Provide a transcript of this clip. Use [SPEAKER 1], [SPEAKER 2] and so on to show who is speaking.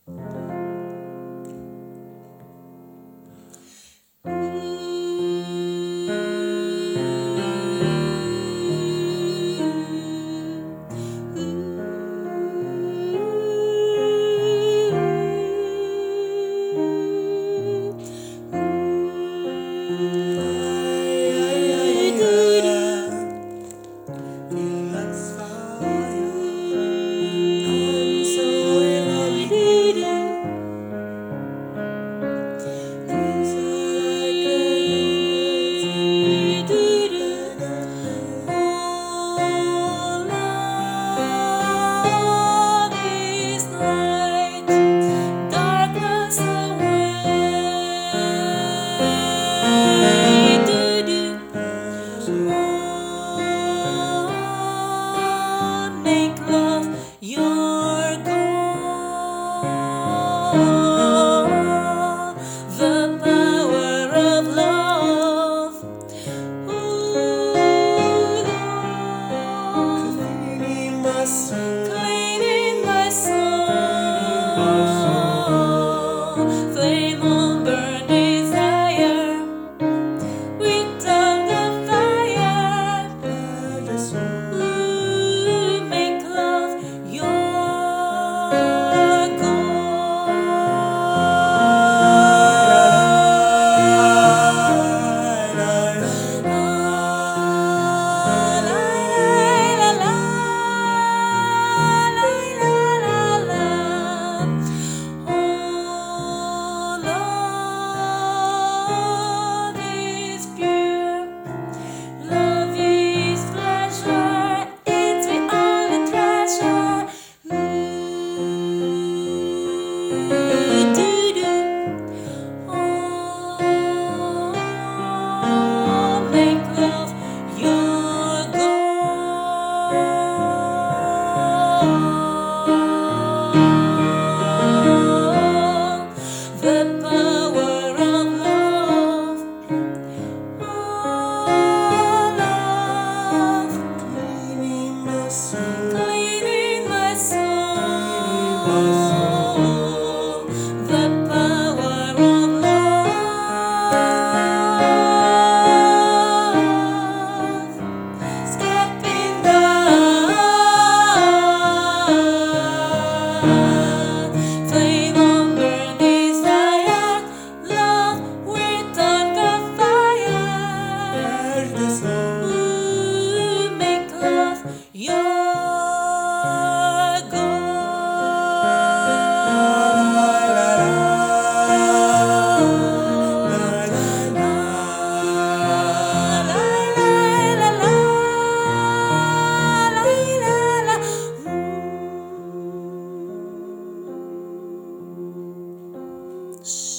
[SPEAKER 1] Cleaning my soul, flame on burn desire, with tongue fire. Make love your goal. Cleaning my soul, the power of love, stepping down, flame on burn desire, love with tongue fire. Make love your goal.